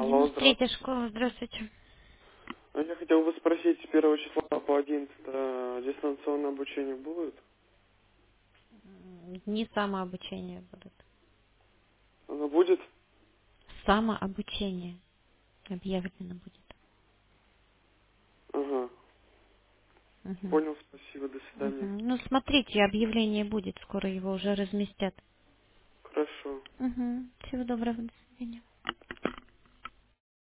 Алло, Минус третья здравствуйте. школа, здравствуйте. Я хотел бы спросить, с 1 числа по 11 дистанционное обучение будет? Не самообучение будут. Оно будет? Самообучение объявлено будет. Ага. Мгм. Понял, спасибо, до свидания. Мгм. Ну, смотрите, объявление будет, скоро его уже разместят. Хорошо. Мгм. Всего доброго, до свидания.